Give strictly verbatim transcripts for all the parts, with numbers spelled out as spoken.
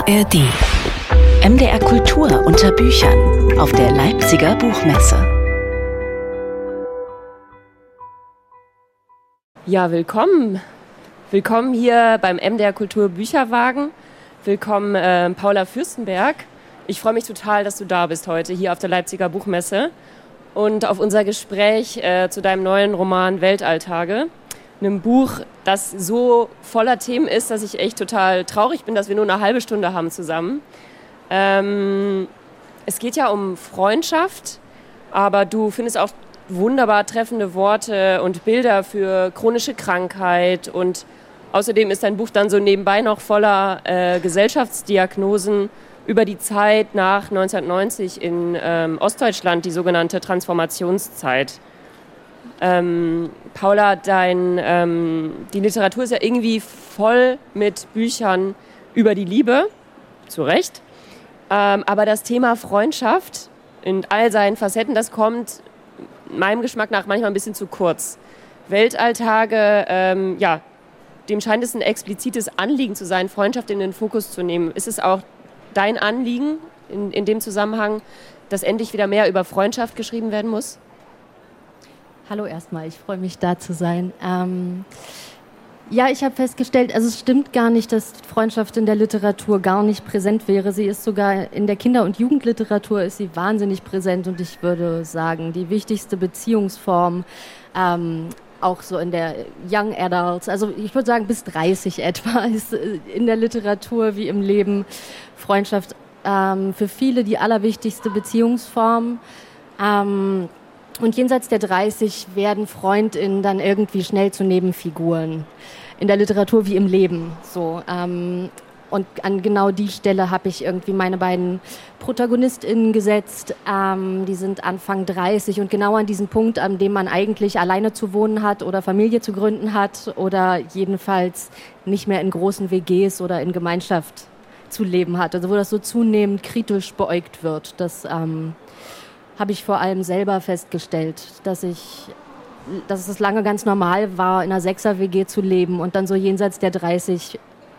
A R D. M D R Kultur unter Büchern auf der Leipziger Buchmesse. Ja, willkommen. Willkommen hier beim M D R Kultur Bücherwagen. Willkommen äh, Paula Fürstenberg. Ich freue mich total, dass du da bist heute hier auf der Leipziger Buchmesse und auf unser Gespräch äh, zu deinem neuen Roman Weltalltage. Einem Buch, das so voller Themen ist, dass ich echt total traurig bin, dass wir nur eine halbe Stunde haben zusammen. Ähm, es geht ja um Freundschaft, aber du findest auch wunderbar treffende Worte und Bilder für chronische Krankheit. Und außerdem ist dein Buch dann so nebenbei noch voller äh, Gesellschaftsdiagnosen über die Zeit nach neunzehnhundertneunzig in ähm, Ostdeutschland, die sogenannte Transformationszeit. Ähm, Paula, dein, ähm, die Literatur ist ja irgendwie voll mit Büchern über die Liebe, zu Recht. Ähm, aber das Thema Freundschaft in all seinen Facetten, das kommt meinem Geschmack nach manchmal ein bisschen zu kurz. Weltalltage, ähm, ja, dem scheint es ein explizites Anliegen zu sein, Freundschaft in den Fokus zu nehmen. Ist es auch dein Anliegen in, in dem Zusammenhang, dass endlich wieder mehr über Freundschaft geschrieben werden muss? Hallo erstmal, ich freue mich, da zu sein. Ähm, ja, ich habe festgestellt, also es stimmt gar nicht, dass Freundschaft in der Literatur gar nicht präsent wäre. Sie ist sogar in der Kinder- und Jugendliteratur ist sie wahnsinnig präsent und ich würde sagen, die wichtigste Beziehungsform, ähm, auch so in der Young Adults, also ich würde sagen bis dreißig etwa, ist in der Literatur wie im Leben Freundschaft ähm, für viele die allerwichtigste Beziehungsform. Ähm, Und jenseits der dreißig werden FreundInnen dann irgendwie schnell zu Nebenfiguren. In der Literatur wie im Leben. So, ähm, und an genau die Stelle habe ich irgendwie meine beiden ProtagonistInnen gesetzt. Ähm, die sind Anfang dreißig und genau an diesem Punkt, an dem man eigentlich alleine zu wohnen hat oder Familie zu gründen hat oder jedenfalls nicht mehr in großen W Gs oder in Gemeinschaft zu leben hat. Also wo das so zunehmend kritisch beäugt wird. Das ähm, habe ich vor allem selber festgestellt, dass ich, dass es lange ganz normal war, in einer Sechser-W G zu leben und dann so jenseits der dreißig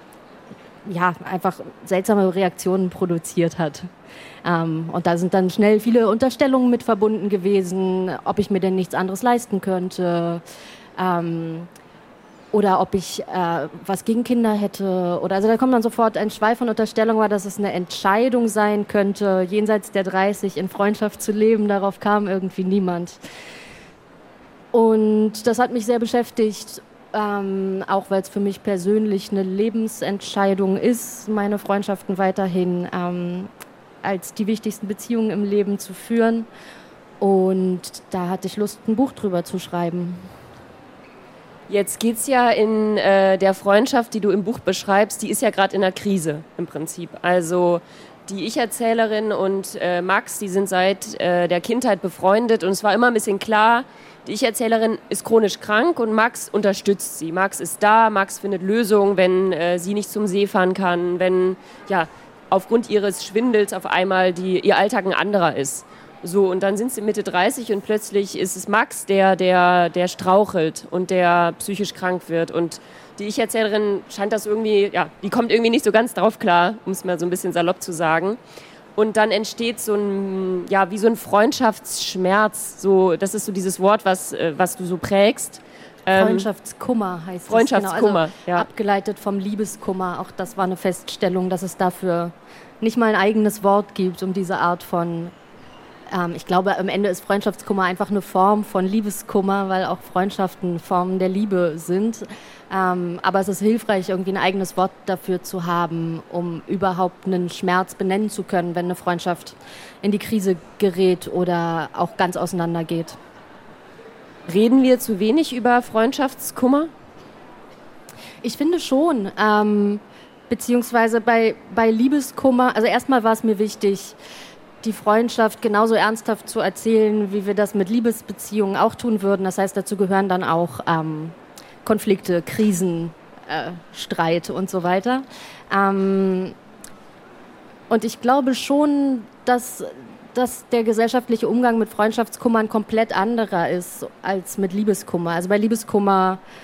ja, einfach seltsame Reaktionen produziert hat. Ähm, und da sind dann schnell viele Unterstellungen mit verbunden gewesen, ob ich mir denn nichts anderes leisten könnte, ähm, oder ob ich äh, was gegen Kinder hätte. Oder also da kommt dann sofort ein Schwall von Unterstellungen, dass es eine Entscheidung sein könnte, jenseits der dreißig in Freundschaft zu leben. Darauf kam irgendwie niemand. Und das hat mich sehr beschäftigt, ähm, auch weil es für mich persönlich eine Lebensentscheidung ist, meine Freundschaften weiterhin ähm, als die wichtigsten Beziehungen im Leben zu führen. Und da hatte ich Lust, ein Buch drüber zu schreiben. Jetzt geht es ja in äh, der Freundschaft, die du im Buch beschreibst, die ist ja gerade in einer Krise im Prinzip. Also die Ich-Erzählerin und äh, Max, die sind seit äh, der Kindheit befreundet und es war immer ein bisschen klar, die Ich-Erzählerin ist chronisch krank und Max unterstützt sie. Max ist da, Max findet Lösungen, wenn äh, sie nicht zum See fahren kann, wenn ja aufgrund ihres Schwindels auf einmal die, ihr Alltag ein anderer ist. So, und dann sind sie Mitte dreißig und plötzlich ist es Max, der, der, der strauchelt und der psychisch krank wird. Und die Ich-Erzählerin scheint das irgendwie, ja, die kommt irgendwie nicht so ganz drauf klar, um es mal so ein bisschen salopp zu sagen. Und dann entsteht so ein, ja, wie so ein Freundschaftsschmerz. So, das ist so dieses Wort, was, was du so prägst. Freundschaftskummer heißt es. Freundschaftskummer, genau. Also ja. Abgeleitet vom Liebeskummer. Auch das war eine Feststellung, dass es dafür nicht mal ein eigenes Wort gibt, um diese Art von Ich glaube, am Ende ist Freundschaftskummer einfach eine Form von Liebeskummer, weil auch Freundschaften Formen der Liebe sind. Ähm, aber es ist hilfreich, irgendwie ein eigenes Wort dafür zu haben, um überhaupt einen Schmerz benennen zu können, wenn eine Freundschaft in die Krise gerät oder auch ganz auseinandergeht. Reden wir zu wenig über Freundschaftskummer? Ich finde schon. Ähm, beziehungsweise bei, bei Liebeskummer, also erstmal war es mir wichtig, die Freundschaft genauso ernsthaft zu erzählen, wie wir das mit Liebesbeziehungen auch tun würden. Das heißt, dazu gehören dann auch ähm, Konflikte, Krisen, äh, Streit und so weiter. Ähm, und ich glaube schon, dass, dass der gesellschaftliche Umgang mit Freundschaftskummer ein komplett anderer ist als mit Liebeskummer. Also bei Liebeskummer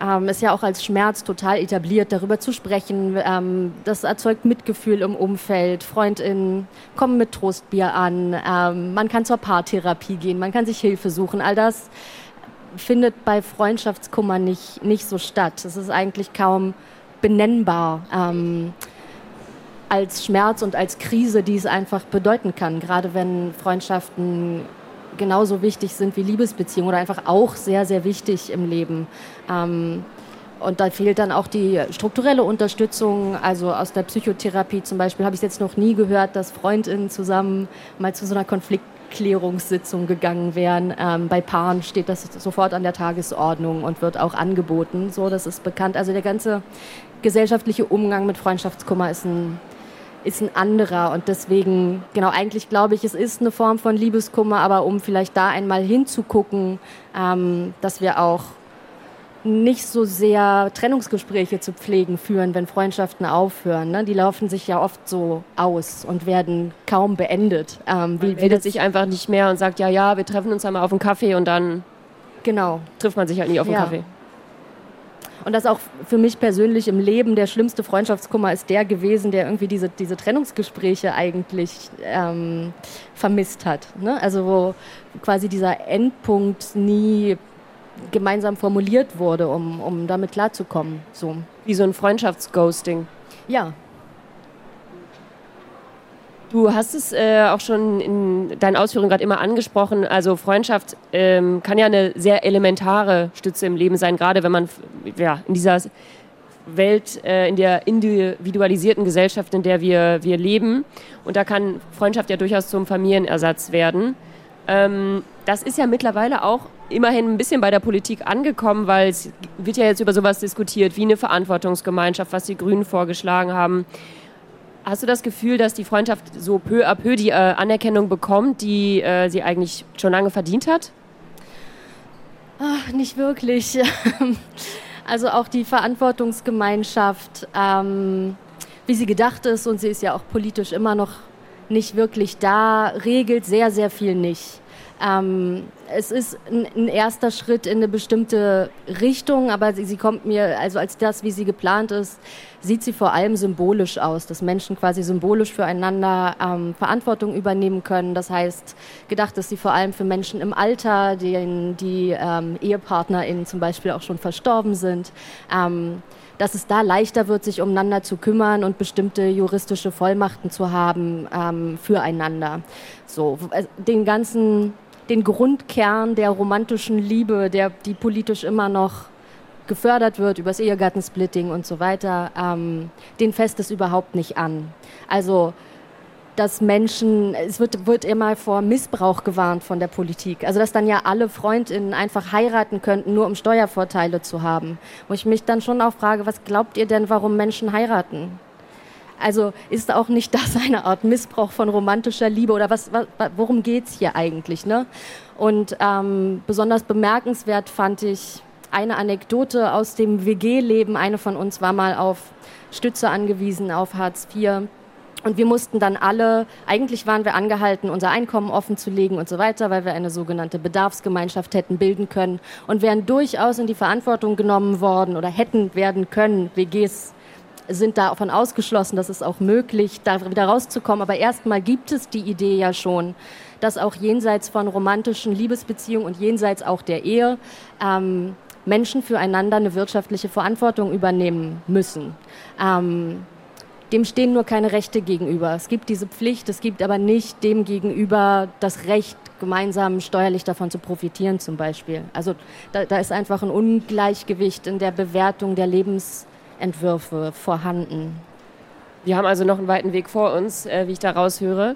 ähm, ist ja auch als Schmerz total etabliert, darüber zu sprechen. Ähm, das erzeugt Mitgefühl im Umfeld. FreundInnen kommen mit Trostbier an. Ähm, man kann zur Paartherapie gehen, man kann sich Hilfe suchen. All das findet bei Freundschaftskummer nicht, nicht so statt. Es ist eigentlich kaum benennbar ähm, als Schmerz und als Krise, die es einfach bedeuten kann. Gerade wenn Freundschaften genauso wichtig sind wie Liebesbeziehungen oder einfach auch sehr, sehr wichtig im Leben. Ähm, und da fehlt dann auch die strukturelle Unterstützung. Also aus der Psychotherapie zum Beispiel habe ich jetzt noch nie gehört, dass FreundInnen zusammen mal zu so einer Konfliktklärungssitzung gegangen wären. Ähm, bei Paaren steht das sofort an der Tagesordnung und wird auch angeboten. So, das ist bekannt. Also der ganze gesellschaftliche Umgang mit Freundschaftskummer ist ein ist ein anderer und deswegen, genau, eigentlich glaube ich, es ist eine Form von Liebeskummer, aber um vielleicht da einmal hinzugucken, ähm, dass wir auch nicht so sehr Trennungsgespräche zu pflegen führen, wenn Freundschaften aufhören. Ne? Die laufen sich ja oft so aus und werden kaum beendet. Ähm, wie, Man meldet sich einfach nicht mehr und sagt, ja, ja, wir treffen uns einmal auf einen Kaffee und dann genau. trifft man sich halt nie auf einen ja. Kaffee. Und das auch für mich persönlich im Leben der schlimmste Freundschaftskummer ist der gewesen, der irgendwie diese, diese Trennungsgespräche eigentlich ähm, vermisst hat. Ne? Also wo quasi dieser Endpunkt nie gemeinsam formuliert wurde, um, um damit klarzukommen. So. Wie so ein Freundschaftsghosting. Ja. Du hast es äh, auch schon in deinen Ausführungen gerade immer angesprochen. Also Freundschaft ähm, kann ja eine sehr elementare Stütze im Leben sein, gerade wenn man ja, in dieser Welt, äh, in der individualisierten Gesellschaft, in der wir, wir leben. Und da kann Freundschaft ja durchaus zum Familienersatz werden. Ähm, das ist ja mittlerweile auch immerhin ein bisschen bei der Politik angekommen, weil es wird ja jetzt über sowas diskutiert, wie eine Verantwortungsgemeinschaft, was die Grünen vorgeschlagen haben. Hast du das Gefühl, dass die Freundschaft so peu à peu die äh, Anerkennung bekommt, die äh, sie eigentlich schon lange verdient hat? Ach, nicht wirklich. Also auch die Verantwortungsgemeinschaft, ähm, wie sie gedacht ist, und sie ist ja auch politisch immer noch nicht wirklich da, regelt sehr, sehr viel nicht. Ähm, es ist ein, ein erster Schritt in eine bestimmte Richtung, aber sie, sie kommt mir, also als das, wie sie geplant ist, sieht sie vor allem symbolisch aus, dass Menschen quasi symbolisch füreinander ähm, Verantwortung übernehmen können. Das heißt, gedacht ist sie vor allem für Menschen im Alter, denen die ähm, EhepartnerInnen zum Beispiel auch schon verstorben sind. Ähm, dass es da leichter wird, sich umeinander zu kümmern und bestimmte juristische Vollmachten zu haben ähm, füreinander. So, den ganzen, den Grundkern der romantischen Liebe, der, die politisch immer noch gefördert wird, übers Ehegattensplitting und so weiter, ähm, den fässt es überhaupt nicht an. Also, dass Menschen, es wird, wird immer vor Missbrauch gewarnt von der Politik. Also, dass dann ja alle FreundInnen einfach heiraten könnten, nur um Steuervorteile zu haben. Wo ich mich dann schon auch frage, was glaubt ihr denn, warum Menschen heiraten? Also ist auch nicht das eine Art Missbrauch von romantischer Liebe oder was, was, worum geht's hier eigentlich? Ne? Und ähm, besonders bemerkenswert fand ich eine Anekdote aus dem W G-Leben. Eine von uns war mal auf Stütze angewiesen, auf Hartz vier. Und wir mussten dann alle, eigentlich waren wir angehalten, unser Einkommen offen zu legen und so weiter, weil wir eine sogenannte Bedarfsgemeinschaft hätten bilden können und wären durchaus in die Verantwortung genommen worden oder hätten werden können. W Gs sind davon ausgeschlossen, dass es auch möglich, da wieder rauszukommen. Aber erstmal gibt es die Idee ja schon, dass auch jenseits von romantischen Liebesbeziehungen und jenseits auch der Ehe ähm, Menschen füreinander eine wirtschaftliche Verantwortung übernehmen müssen. Ähm, dem stehen nur keine Rechte gegenüber. Es gibt diese Pflicht, es gibt aber nicht dem gegenüber das Recht, gemeinsam steuerlich davon zu profitieren zum Beispiel. Also da, da ist einfach ein Ungleichgewicht in der Bewertung der Lebensentwürfe vorhanden. Wir haben also noch einen weiten Weg vor uns, äh, wie ich da raushöre.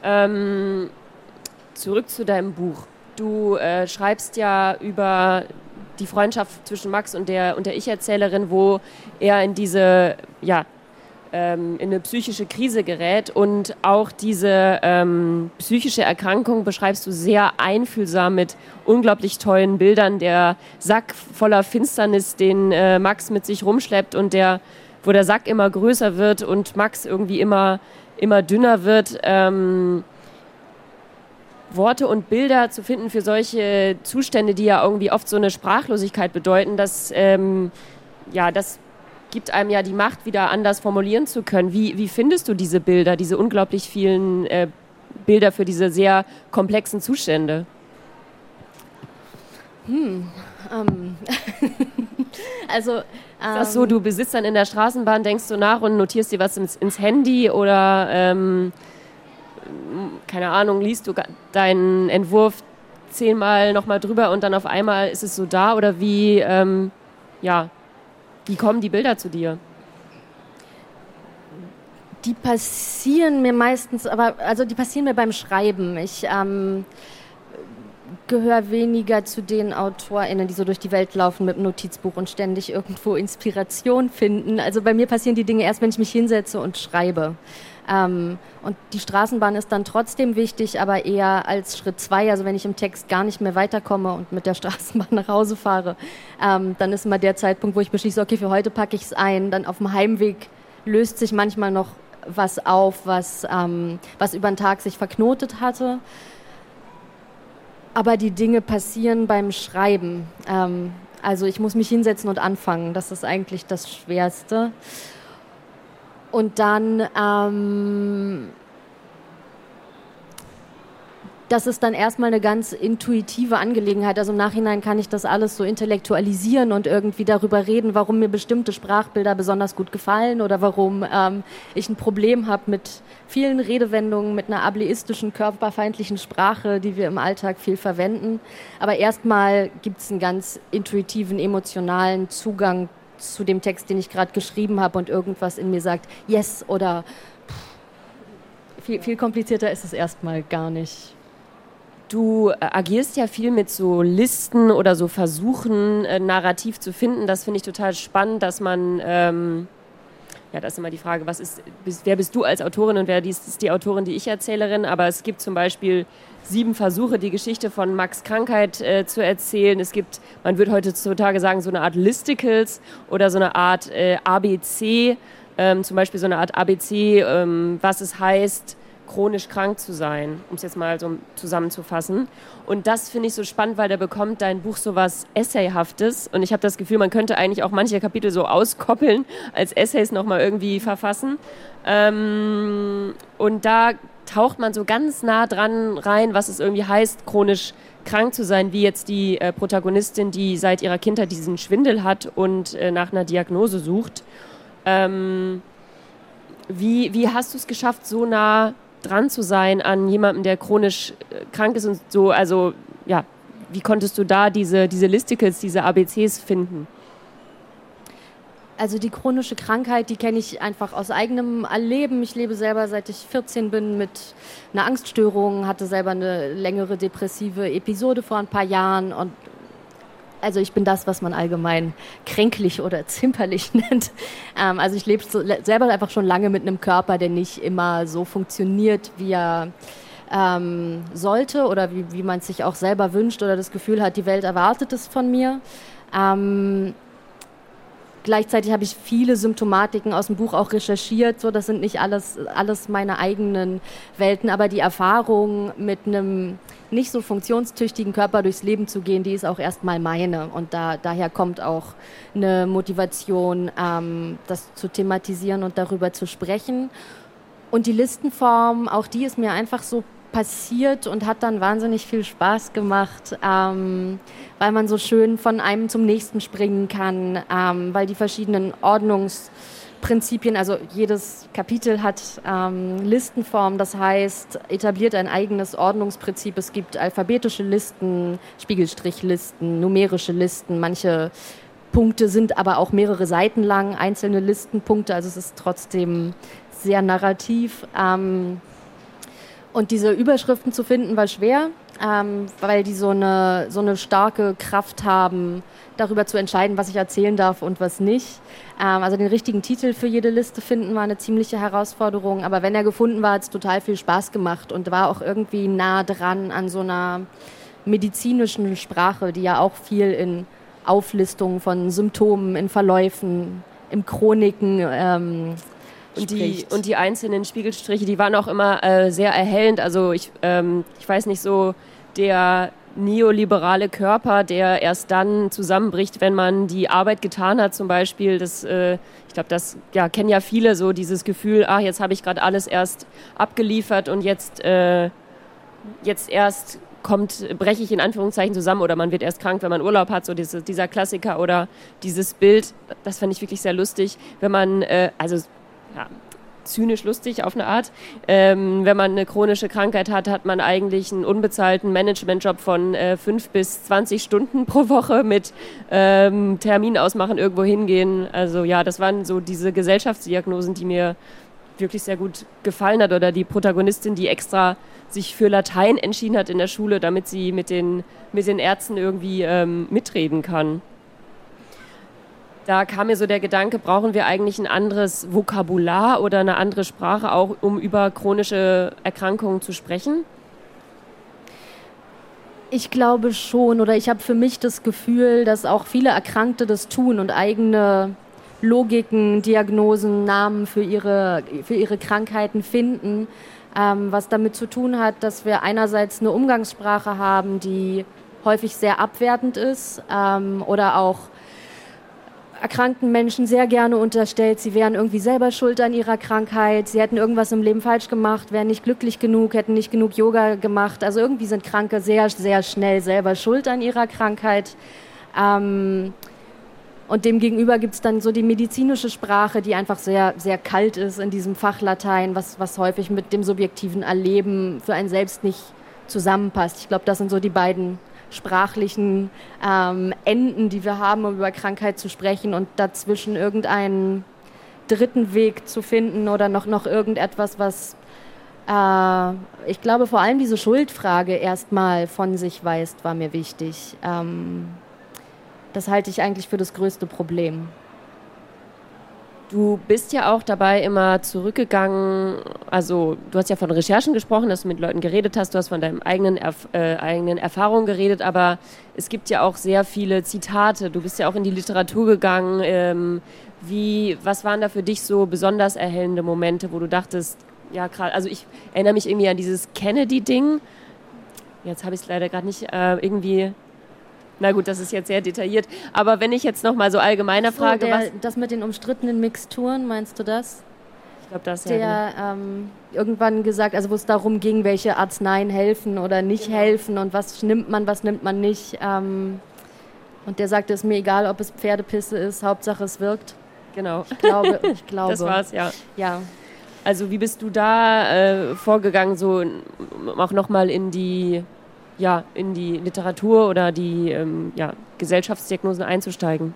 Ähm, zurück zu deinem Buch. Du äh, schreibst ja über die Freundschaft zwischen Max und der, und der Ich-Erzählerin, wo er in diese, ja, ähm, in eine psychische Krise gerät. Und auch diese ähm, psychische Erkrankung beschreibst du sehr einfühlsam mit unglaublich tollen Bildern. Der Sack voller Finsternis, den äh, Max mit sich rumschleppt und der, wo der Sack immer größer wird und Max irgendwie immer, immer dünner wird. Ähm, Worte und Bilder zu finden für solche Zustände, die ja irgendwie oft so eine Sprachlosigkeit bedeuten, dass, ähm, ja, das gibt einem ja die Macht, wieder anders formulieren zu können. Wie, wie findest du diese Bilder, diese unglaublich vielen äh, Bilder für diese sehr komplexen Zustände? Hm, ähm. also, ähm, ist das so, du besitzt dann in der Straßenbahn, denkst du nach und notierst dir was ins, ins Handy oder, ähm, keine Ahnung, liest du deinen Entwurf zehnmal nochmal drüber und dann auf einmal ist es so da oder wie, ähm, ja, wie kommen die Bilder zu dir? Die passieren mir meistens, aber also die passieren mir beim Schreiben. Ich ähm, gehöre weniger zu den AutorInnen, die so durch die Welt laufen mit dem Notizbuch und ständig irgendwo Inspiration finden. Also bei mir passieren die Dinge erst, wenn ich mich hinsetze und schreibe. Ähm, und die Straßenbahn ist dann trotzdem wichtig, aber eher als Schritt zwei. Also wenn ich im Text gar nicht mehr weiterkomme und mit der Straßenbahn nach Hause fahre, ähm, dann ist immer der Zeitpunkt, wo ich beschließe, okay, für heute packe ich es ein. Dann auf dem Heimweg löst sich manchmal noch was auf, was, ähm, was über den Tag sich verknotet hatte. Aber die Dinge passieren beim Schreiben. Ähm, also ich muss mich hinsetzen und anfangen. Das ist eigentlich das Schwerste. Und dann, ähm, das ist dann erstmal eine ganz intuitive Angelegenheit. Also im Nachhinein kann ich das alles so intellektualisieren und irgendwie darüber reden, warum mir bestimmte Sprachbilder besonders gut gefallen oder warum ähm, ich ein Problem habe mit vielen Redewendungen, mit einer ableistischen, körperfeindlichen Sprache, die wir im Alltag viel verwenden. Aber erstmal gibt es einen ganz intuitiven, emotionalen Zugang zu dem Text, den ich gerade geschrieben habe und irgendwas in mir sagt, yes oder pff, viel, viel komplizierter ist es erstmal gar nicht. Du agierst ja viel mit so Listen oder so Versuchen, äh, Narrativ zu finden. Das finde ich total spannend, dass man, ähm, ja, das ist immer die Frage, was ist, bist, wer bist du als Autorin und wer ist die Autorin, die Ich-Erzählerin? Aber es gibt zum Beispiel sieben Versuche, die Geschichte von Max Krankheit äh, zu erzählen. Es gibt, man würde heutzutage sagen, so eine Art Listicles oder so eine Art äh, A B C, ähm, zum Beispiel so eine Art A B C, ähm, was es heißt, chronisch krank zu sein, um es jetzt mal so zusammenzufassen. Und das finde ich so spannend, weil da bekommt dein Buch so was Essayhaftes. Und ich habe das Gefühl, man könnte eigentlich auch manche Kapitel so auskoppeln, als Essays nochmal irgendwie verfassen. Ähm, und da taucht man so ganz nah dran rein, was es irgendwie heißt, chronisch krank zu sein, wie jetzt die äh, Protagonistin, die seit ihrer Kindheit diesen Schwindel hat und äh, nach einer Diagnose sucht. Ähm, wie, wie hast du es geschafft, so nah dran zu sein an jemandem, der chronisch krank ist und so, also ja, wie konntest du da diese, diese Listicles, diese A B Cs finden? Also die chronische Krankheit, die kenne ich einfach aus eigenem Erleben. Ich lebe selber, seit ich vierzehn bin, mit einer Angststörung, hatte selber eine längere depressive Episode vor ein paar Jahren und also ich bin das, was man allgemein kränklich oder zimperlich nennt. Ähm, also ich lebe so, selber einfach schon lange mit einem Körper, der nicht immer so funktioniert, wie er ähm, sollte oder wie, wie man es sich auch selber wünscht oder das Gefühl hat, die Welt erwartet es von mir. Ähm, Gleichzeitig habe ich viele Symptomatiken aus dem Buch auch recherchiert. So, das sind nicht alles, alles meine eigenen Welten, aber die Erfahrung, mit einem nicht so funktionstüchtigen Körper durchs Leben zu gehen, die ist auch erstmal meine. Und da, daher kommt auch eine Motivation, ähm, das zu thematisieren und darüber zu sprechen. Und die Listenform, auch die ist mir einfach so passiert und hat dann wahnsinnig viel Spaß gemacht, ähm, weil man so schön von einem zum nächsten springen kann, ähm, weil die verschiedenen Ordnungsprinzipien, also jedes Kapitel hat ähm, Listenform, das heißt, etabliert ein eigenes Ordnungsprinzip. Es gibt alphabetische Listen, Spiegelstrichlisten, numerische Listen, manche Punkte sind aber auch mehrere Seiten lang, einzelne Listenpunkte, also es ist trotzdem sehr narrativ. Ähm, Und diese Überschriften zu finden, war schwer, ähm, weil die so eine, so eine starke Kraft haben, darüber zu entscheiden, was ich erzählen darf und was nicht. Ähm, also den richtigen Titel für jede Liste finden war eine ziemliche Herausforderung. Aber wenn er gefunden war, hat es total viel Spaß gemacht und war auch irgendwie nah dran an so einer medizinischen Sprache, die ja auch viel in Auflistungen von Symptomen, in Verläufen, in Chroniken ähm, Und die, und die einzelnen Spiegelstriche, die waren auch immer äh, sehr erhellend. Also ich, ähm, ich weiß nicht, so der neoliberale Körper, der erst dann zusammenbricht, wenn man die Arbeit getan hat zum Beispiel. Das, äh, ich glaube, das ja, kennen ja viele so, dieses Gefühl, ach, jetzt habe ich gerade alles erst abgeliefert und jetzt, äh, jetzt erst kommt, breche ich in Anführungszeichen zusammen oder man wird erst krank, wenn man Urlaub hat, so diese, dieser Klassiker oder dieses Bild, das fand ich wirklich sehr lustig, wenn man, äh, also ja, zynisch lustig auf eine Art. Ähm, wenn man eine chronische Krankheit hat, hat man eigentlich einen unbezahlten Managementjob von äh, fünf bis zwanzig Stunden pro Woche mit ähm, Termin ausmachen, irgendwo hingehen. Also ja, das waren so diese Gesellschaftsdiagnosen, die mir wirklich sehr gut gefallen hat. Oder die Protagonistin, die extra sich für Latein entschieden hat in der Schule, damit sie mit den, mit den Ärzten irgendwie ähm, mitreden kann. Da kam mir so der Gedanke, brauchen wir eigentlich ein anderes Vokabular oder eine andere Sprache auch, um über chronische Erkrankungen zu sprechen? Ich glaube schon, oder ich habe für mich das Gefühl, dass auch viele Erkrankte das tun und eigene Logiken, Diagnosen, Namen für ihre, für ihre Krankheiten finden, ähm, was damit zu tun hat, dass wir einerseits eine Umgangssprache haben, die häufig sehr abwertend ist ähm, oder auch erkrankten Menschen sehr gerne unterstellt, sie wären irgendwie selber schuld an ihrer Krankheit, sie hätten irgendwas im Leben falsch gemacht, wären nicht glücklich genug, hätten nicht genug Yoga gemacht. Also irgendwie sind Kranke sehr, sehr schnell selber schuld an ihrer Krankheit. Ähm, und demgegenüber gibt es dann so die medizinische Sprache, die einfach sehr, sehr kalt ist in diesem Fachlatein, was, was häufig mit dem subjektiven Erleben für einen selbst nicht zusammenpasst. Ich glaube, das sind so die beiden sprachlichen ähm, Enden, die wir haben, um über Krankheit zu sprechen und dazwischen irgendeinen dritten Weg zu finden oder noch, noch irgendetwas, was äh, ich glaube, vor allem diese Schuldfrage erstmal von sich weist, war mir wichtig. Ähm, das halte ich eigentlich für das größte Problem. Du bist ja auch dabei immer zurückgegangen, also du hast ja von Recherchen gesprochen, dass du mit Leuten geredet hast, du hast von deinen eigenen, Erf- äh, eigenen Erfahrungen geredet, aber es gibt ja auch sehr viele Zitate, du bist ja auch in die Literatur gegangen. Ähm, wie, was waren da für dich so besonders erhellende Momente, wo du dachtest, ja gerade, also ich erinnere mich irgendwie an dieses Kennedy-Ding, jetzt habe ich es leider gerade nicht äh, irgendwie... Na gut, das ist jetzt sehr detailliert. Aber wenn ich jetzt noch mal so allgemeiner so, frage, der, was... Das mit den umstrittenen Mixturen, meinst du das? Ich glaube, das der ja... ähm, irgendwann gesagt, also wo es darum ging, welche Arzneien helfen oder nicht genau. helfen und was nimmt man, was nimmt man nicht. Ähm, und der sagte, es ist mir egal, ob es Pferdepisse ist, Hauptsache es wirkt. Genau. Ich glaube, ich glaube. Das war's, ja. Ja. Also wie bist du da äh, vorgegangen, so auch noch mal in die... ja, in die Literatur oder die ähm, ja, Gesellschaftsdiagnosen einzusteigen?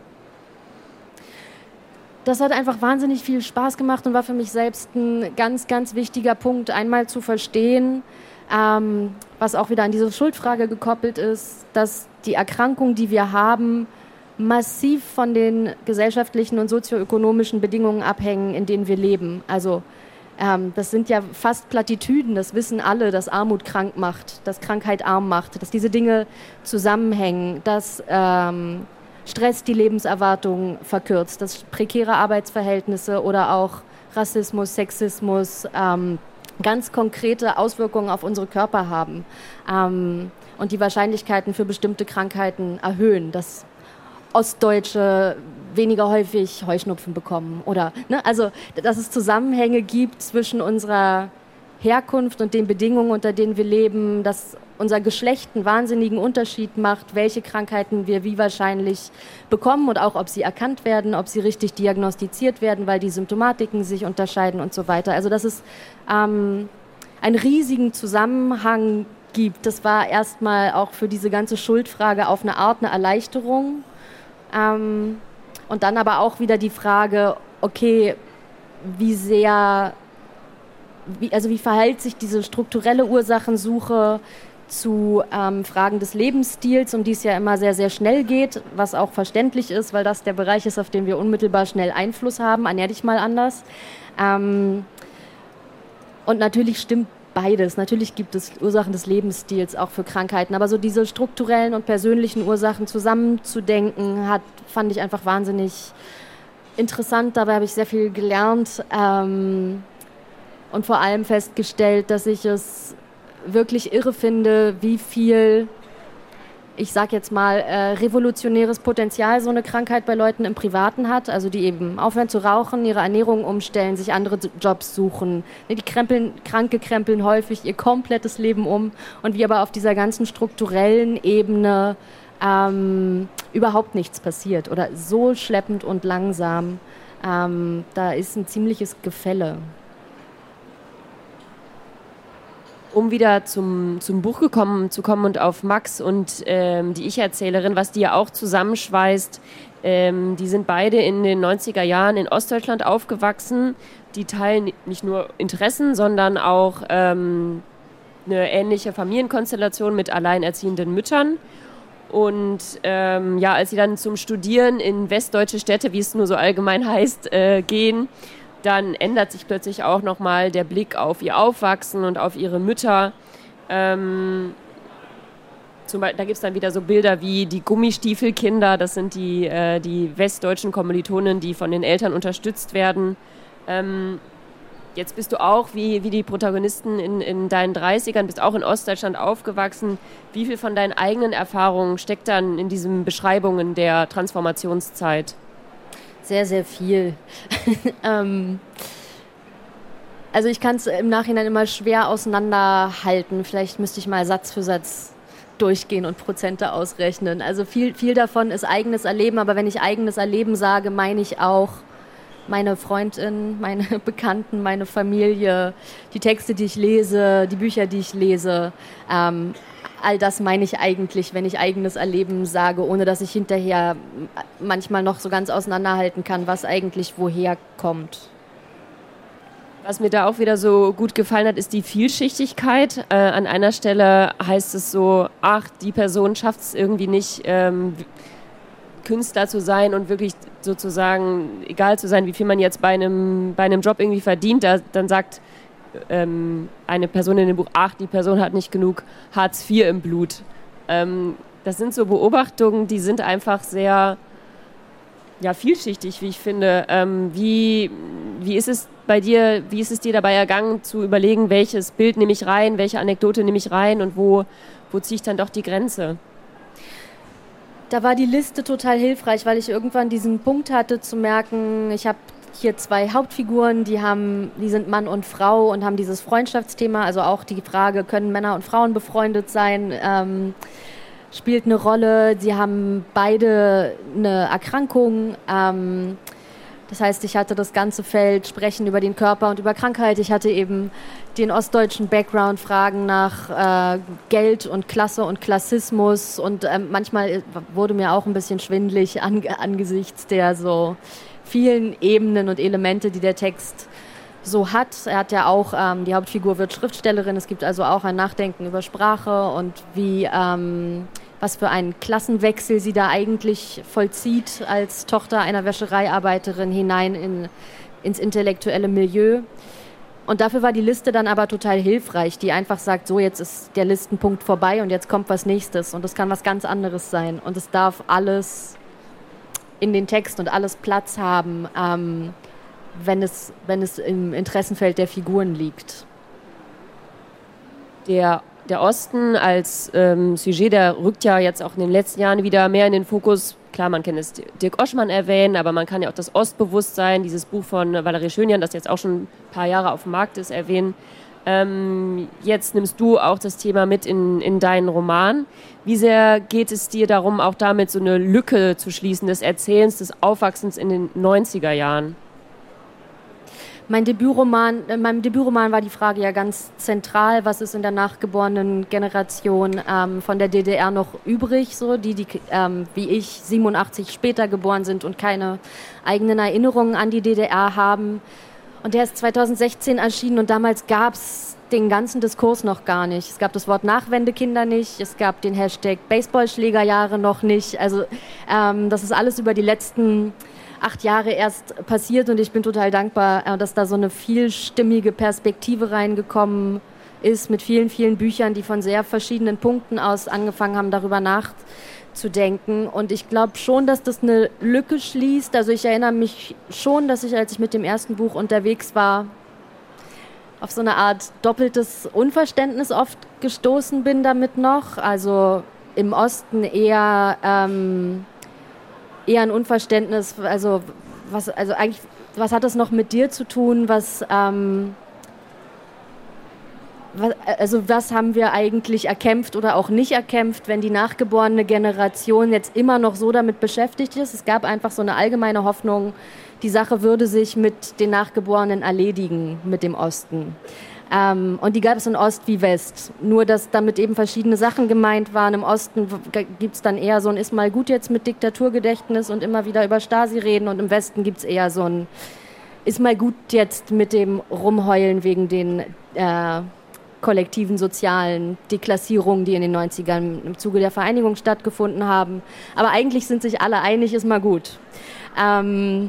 Das hat einfach wahnsinnig viel Spaß gemacht und war für mich selbst ein ganz, ganz wichtiger Punkt, einmal zu verstehen, ähm, was auch wieder an diese Schuldfrage gekoppelt ist, dass die Erkrankung, die wir haben, massiv von den gesellschaftlichen und sozioökonomischen Bedingungen abhängen, in denen wir leben. Also Ähm, das sind ja fast Plattitüden, das wissen alle, dass Armut krank macht, dass Krankheit arm macht, dass diese Dinge zusammenhängen, dass ähm, Stress die Lebenserwartung verkürzt, dass prekäre Arbeitsverhältnisse oder auch Rassismus, Sexismus ähm, ganz konkrete Auswirkungen auf unsere Körper haben ähm, und die Wahrscheinlichkeiten für bestimmte Krankheiten erhöhen, dass Ostdeutsche weniger häufig Heuschnupfen bekommen oder, ne, also, dass es Zusammenhänge gibt zwischen unserer Herkunft und den Bedingungen, unter denen wir leben, dass unser Geschlecht einen wahnsinnigen Unterschied macht, welche Krankheiten wir wie wahrscheinlich bekommen und auch, ob sie erkannt werden, ob sie richtig diagnostiziert werden, weil die Symptomatiken sich unterscheiden und so weiter. Also, dass es ähm, einen riesigen Zusammenhang gibt, das war erstmal auch für diese ganze Schuldfrage auf eine Art eine Erleichterung. Ähm, und dann aber auch wieder die Frage, okay, wie sehr, wie, also wie verhält sich diese strukturelle Ursachensuche zu ähm, Fragen des Lebensstils, um die es ja immer sehr, sehr schnell geht, was auch verständlich ist, weil das der Bereich ist, auf den wir unmittelbar schnell Einfluss haben. Ernähr dich mal anders. Ähm, und natürlich stimmt beides. Natürlich gibt es Ursachen des Lebensstils auch für Krankheiten, aber so diese strukturellen und persönlichen Ursachen zusammenzudenken, hat, fand ich einfach wahnsinnig interessant, dabei habe ich sehr viel gelernt ähm, und vor allem festgestellt, dass ich es wirklich irre finde, wie viel, ich sag jetzt mal, äh, revolutionäres Potenzial so eine Krankheit bei Leuten im Privaten hat, also die eben aufhören zu rauchen, ihre Ernährung umstellen, sich andere Jobs suchen. Die krempeln, Kranke krempeln häufig ihr komplettes Leben um und wie aber auf dieser ganzen strukturellen Ebene ähm, überhaupt nichts passiert oder so schleppend und langsam. Ähm, da ist ein ziemliches Gefälle. Um wieder zum, zum Buch gekommen, zu kommen und auf Max und ähm, die Ich-Erzählerin, was die ja auch zusammenschweißt, ähm, die sind beide in den neunziger Jahren in Ostdeutschland aufgewachsen. Die teilen nicht nur Interessen, sondern auch ähm, eine ähnliche Familienkonstellation mit alleinerziehenden Müttern. Und ähm, ja, als sie dann zum Studieren in westdeutsche Städte, wie es nur so allgemein heißt, äh, gehen, dann ändert sich plötzlich auch nochmal der Blick auf ihr Aufwachsen und auf ihre Mütter. Ähm, zum Beispiel, da gibt es dann wieder so Bilder wie die Gummistiefelkinder, das sind die, äh, die westdeutschen Kommilitonen, die von den Eltern unterstützt werden. Ähm, jetzt bist du auch, wie, wie die Protagonisten in, in deinen dreißigern, bist auch in Ostdeutschland aufgewachsen. Wie viel von deinen eigenen Erfahrungen steckt dann in diesen Beschreibungen der Transformationszeit? Sehr, sehr viel. ähm, also ich kann es im Nachhinein immer schwer auseinanderhalten. Vielleicht müsste ich mal Satz für Satz durchgehen und Prozente ausrechnen. Also viel, viel davon ist eigenes Erleben, aber wenn ich eigenes Erleben sage, meine ich auch meine Freundin, meine Bekannten, meine Familie, die Texte, die ich lese, die Bücher, die ich lese. Ähm, All das meine ich eigentlich, wenn ich eigenes Erleben sage, ohne dass ich hinterher manchmal noch so ganz auseinanderhalten kann, was eigentlich woher kommt. Was mir da auch wieder so gut gefallen hat, ist die Vielschichtigkeit. Äh, an einer Stelle heißt es so, ach, die Person schafft es irgendwie nicht, ähm, Künstler zu sein und wirklich sozusagen egal zu sein, wie viel man jetzt bei einem, bei einem Job irgendwie verdient. Da, dann sagt ähm, eine Person in dem Buch, ach, die Person hat nicht genug Hartz vier im Blut. Ähm, das sind so Beobachtungen, die sind einfach sehr ja, vielschichtig, wie ich finde. Ähm, wie, wie ist es bei dir, wie ist es dir dabei ergangen, zu überlegen, welches Bild nehme ich rein, welche Anekdote nehme ich rein und wo, wo ziehe ich dann doch die Grenze? Da war die Liste total hilfreich, weil ich irgendwann diesen Punkt hatte zu merken, ich habe hier zwei Hauptfiguren, die haben, die sind Mann und Frau und haben dieses Freundschaftsthema, also auch die Frage, können Männer und Frauen befreundet sein, ähm, spielt eine Rolle. Sie haben beide eine Erkrankung. Ähm, das heißt, ich hatte das ganze Feld Sprechen über den Körper und über Krankheit. Ich hatte eben den ostdeutschen Background, Fragen nach äh, Geld und Klasse und Klassismus. Und ähm, manchmal wurde mir auch ein bisschen schwindelig an, angesichts der so vielen Ebenen und Elemente, die der Text so hat. Er hat ja auch, ähm, die Hauptfigur wird Schriftstellerin. Es gibt also auch ein Nachdenken über Sprache und wie, ähm, was für einen Klassenwechsel sie da eigentlich vollzieht als Tochter einer Wäschereiarbeiterin hinein in, ins intellektuelle Milieu. Und dafür war die Liste dann aber total hilfreich, die einfach sagt, so jetzt ist der Listenpunkt vorbei und jetzt kommt was Nächstes. Und das kann was ganz anderes sein. Und es darf alles in den Text und alles Platz haben, ähm, wenn es, wenn es im Interessenfeld der Figuren liegt. Der, der Osten als ähm, Sujet, der rückt ja jetzt auch in den letzten Jahren wieder mehr in den Fokus. Klar, man kann es Dirk Oschmann erwähnen, aber man kann ja auch das Ostbewusstsein, dieses Buch von Valerie Schönjan, das jetzt auch schon ein paar Jahre auf dem Markt ist, erwähnen. Ähm, jetzt nimmst du auch das Thema mit in, in deinen Roman. Wie sehr geht es dir darum, auch damit so eine Lücke zu schließen, des Erzählens, des Aufwachsens in den neunziger Jahren? Mein Debütroman, in meinem Debütroman war die Frage ja ganz zentral, was ist in der nachgeborenen Generation ähm, von der D D R noch übrig, so die, die ähm, wie ich siebenundachtzig später geboren sind und keine eigenen Erinnerungen an die D D R haben. Und der ist zweitausendsechzehn erschienen und damals gab es den ganzen Diskurs noch gar nicht. Es gab das Wort Nachwendekinder nicht, es gab den Hashtag Baseballschlägerjahre noch nicht. Also ähm, das ist alles über die letzten acht Jahre erst passiert und ich bin total dankbar, dass da so eine vielstimmige Perspektive reingekommen ist mit vielen, vielen Büchern, die von sehr verschiedenen Punkten aus angefangen haben, darüber nachzudenken. Und ich glaube schon, dass das eine Lücke schließt. Also ich erinnere mich schon, dass ich, als ich mit dem ersten Buch unterwegs war, auf so eine Art doppeltes Unverständnis oft gestoßen bin damit noch. Also im Osten eher, ähm, eher ein Unverständnis, also was, also eigentlich, was hat das noch mit dir zu tun, was, ähm, was, also was haben wir eigentlich erkämpft oder auch nicht erkämpft, wenn die nachgeborene Generation jetzt immer noch so damit beschäftigt ist. Es gab einfach so eine allgemeine Hoffnung, die Sache würde sich mit den Nachgeborenen erledigen, mit dem Osten. Ähm, und die gab es in Ost wie West. Nur, dass damit eben verschiedene Sachen gemeint waren. Im Osten gibt es dann eher so ein ist mal gut jetzt mit Diktaturgedächtnis und immer wieder über Stasi reden. Und im Westen gibt es eher so ein ist mal gut jetzt mit dem Rumheulen wegen den äh, kollektiven sozialen Deklassierungen, die in den neunzigern im Zuge der Vereinigung stattgefunden haben. Aber eigentlich sind sich alle einig, ist mal gut. Ähm,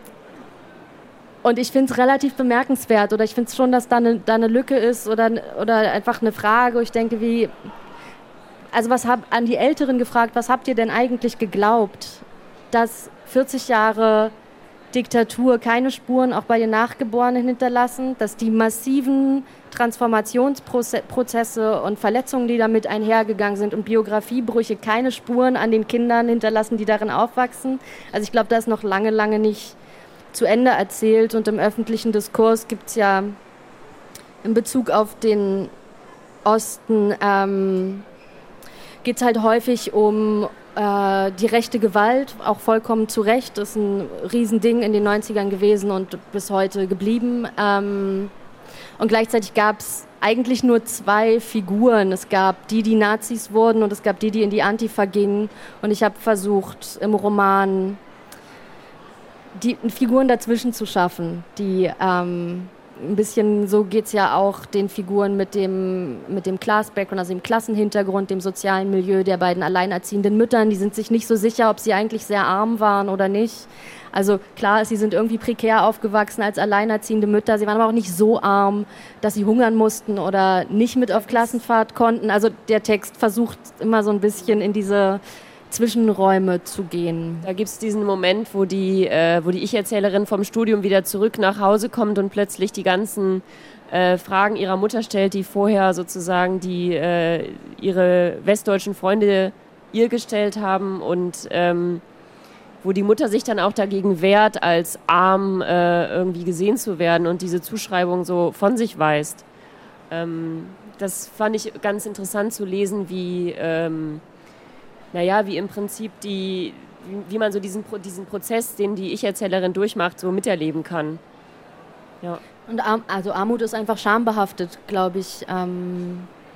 und ich finde es relativ bemerkenswert oder ich finde es schon, dass da eine, da eine Lücke ist oder, oder einfach eine Frage, wo ich denke, wie, also was hab an die Älteren gefragt, was habt ihr denn eigentlich geglaubt, dass vierzig Jahre Diktatur keine Spuren auch bei den Nachgeborenen hinterlassen, dass die massiven Transformationsprozesse und Verletzungen, die damit einhergegangen sind und Biografiebrüche keine Spuren an den Kindern hinterlassen, die darin aufwachsen. Also ich glaube, da ist noch lange, lange nicht zu Ende erzählt und im öffentlichen Diskurs gibt es ja in Bezug auf den Osten ähm, geht es halt häufig um äh, die rechte Gewalt, auch vollkommen zu Recht. Das ist ein Riesending in den neunzigern gewesen und bis heute geblieben. Ähm, und gleichzeitig gab es eigentlich nur zwei Figuren. Es gab die, die Nazis wurden und es gab die, die in die Antifa gingen. Und ich habe versucht, im Roman die Figuren dazwischen zu schaffen, die ähm, ein bisschen, so geht es ja auch den Figuren mit dem, mit dem Class-Background, also dem Klassenhintergrund, dem sozialen Milieu der beiden alleinerziehenden Müttern. Die sind sich nicht so sicher, ob sie eigentlich sehr arm waren oder nicht. Also klar, sie sind irgendwie prekär aufgewachsen als alleinerziehende Mütter. Sie waren aber auch nicht so arm, dass sie hungern mussten oder nicht mit auf Klassenfahrt konnten. Also der Text versucht immer so ein bisschen in diese Zwischenräume zu gehen. Da gibt es diesen Moment, wo die, äh, wo die Ich-Erzählerin vom Studium wieder zurück nach Hause kommt und plötzlich die ganzen äh, Fragen ihrer Mutter stellt, die vorher sozusagen die, äh, ihre westdeutschen Freunde ihr gestellt haben und ähm, wo die Mutter sich dann auch dagegen wehrt, als arm äh, irgendwie gesehen zu werden und diese Zuschreibung so von sich weist. Ähm, das fand ich ganz interessant zu lesen, wie ähm, naja, wie im Prinzip die, wie, wie man so diesen, diesen Prozess, den die Ich-Erzählerin durchmacht, so miterleben kann. Ja. Und Arm, also Armut ist einfach schambehaftet, glaube ich. Ähm,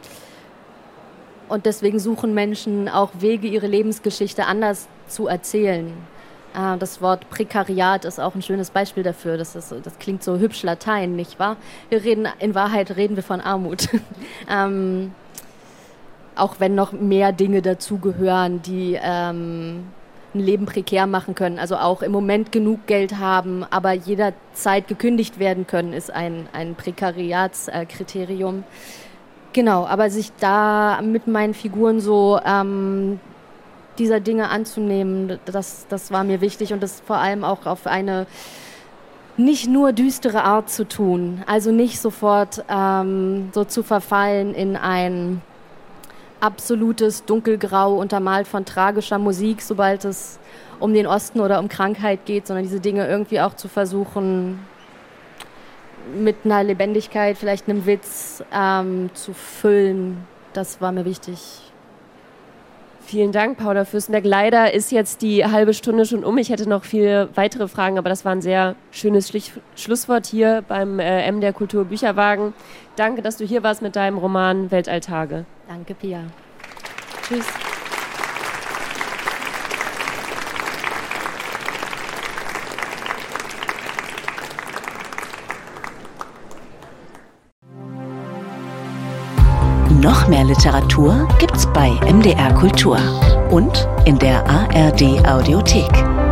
und deswegen suchen Menschen auch Wege, ihre Lebensgeschichte anders zu erzählen. Äh, das Wort Prekariat ist auch ein schönes Beispiel dafür. Das, ist, das klingt so hübsch Latein, nicht wahr? Wir reden, in Wahrheit reden wir von Armut. ähm, Auch wenn noch mehr Dinge dazugehören, die ähm, ein Leben prekär machen können. Also auch im Moment genug Geld haben, aber jederzeit gekündigt werden können, ist ein, ein Prekariatskriterium. Genau, aber sich da mit meinen Figuren so ähm, dieser Dinge anzunehmen, das, das war mir wichtig und das vor allem auch auf eine nicht nur düstere Art zu tun. Also nicht sofort ähm, so zu verfallen in ein absolutes Dunkelgrau untermalt von tragischer Musik, sobald es um den Osten oder um Krankheit geht, sondern diese Dinge irgendwie auch zu versuchen, mit einer Lebendigkeit, vielleicht einem Witz ähm, zu füllen. Das war mir wichtig. Vielen Dank, Paula Fürstenberg. Leider ist jetzt die halbe Stunde schon um. Ich hätte noch viele weitere Fragen, aber das war ein sehr schönes Schlich- Schlusswort hier beim äh, M D R Kultur Bücherwagen. Danke, dass du hier warst mit deinem Roman Weltalltage. Danke, Pia. Tschüss. Noch mehr Literatur gibt's bei M D R Kultur und in der A R D Audiothek.